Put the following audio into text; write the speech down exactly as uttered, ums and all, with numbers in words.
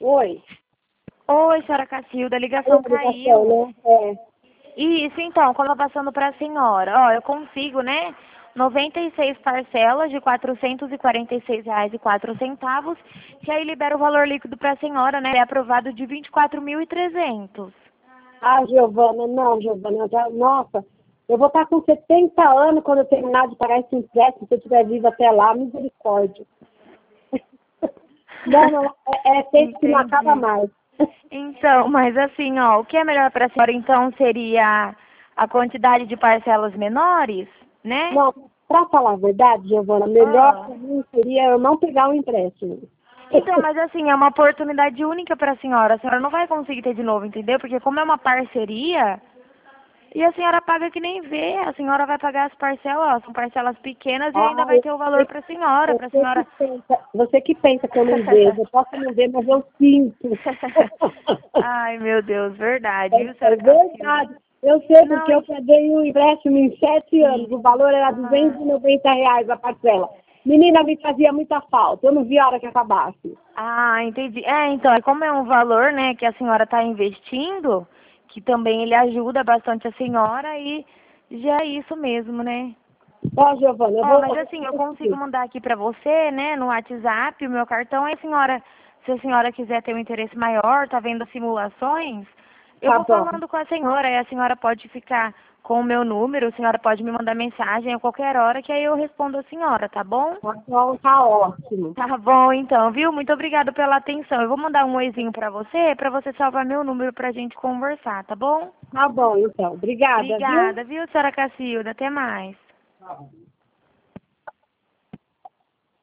Oi. Oi, senhora Cacilda, a ligação Oi, ligação, caiu. né? É. Isso, então, como eu passando para a senhora, ó, eu consigo, né, noventa e seis parcelas de quatrocentos e quarenta e seis reais e quatro centavos, que aí libera o valor líquido para a senhora, né, é aprovado de vinte e quatro mil e trezentos. Ah, Giovana, não, Giovana, eu já, nossa, eu vou estar com setenta anos quando eu terminar de pagar esse empréstimo, se eu estiver viva até lá, misericórdia. Não, não, é, é tempo que não acaba Entendi. mais. Então, mas assim, ó, o que é melhor para a senhora, então, seria a quantidade de parcelas menores, né? Não, para falar a verdade, Giovana, melhor Ah. para mim seria eu não pegar o empréstimo. Então, mas assim, é uma oportunidade única para a senhora. A senhora não vai conseguir ter de novo, entendeu? Porque como é uma parceria, e a senhora paga que nem vê, a senhora vai pagar as parcelas, ó, são parcelas pequenas e ainda Ah, vai ter o valor eu para a senhora, para a Você que senhora. pensa, você que pensa que eu não vejo, eu posso não ver, mas eu sinto. Ai, meu Deus, verdade, É, viu, é senhora Cacilda? verdade. Eu sei Não, porque eu e peguei um empréstimo em sete anos, sim. o valor era Ah, duzentos e noventa reais a parcela. Menina, me fazia muita falta, eu não vi a hora que acabasse. ah, entendi. É, então, como é um valor, né, que a senhora está investindo, que também ele ajuda bastante a senhora e já é isso mesmo, né? Ó, Giovana, eu Ó, vou, mas eu vou assim, eu fazer o consigo seguinte. mandar aqui pra você, né, no WhatsApp, o meu cartão. Aí, a senhora, se a senhora quiser ter um interesse maior, tá vendo simulações, eu Tá vou bom, falando com a senhora. Aí a senhora pode ficar com o meu número, a senhora pode me mandar mensagem a qualquer hora, que aí eu respondo a senhora, tá bom? tá bom, tá ótimo. Tá bom, então, viu? Muito obrigada pela atenção. Eu vou mandar um oizinho pra você, pra você salvar meu número pra gente conversar, tá bom? Tá bom, então. Obrigada, viu? Obrigada, viu, senhora Cacilda? Até mais.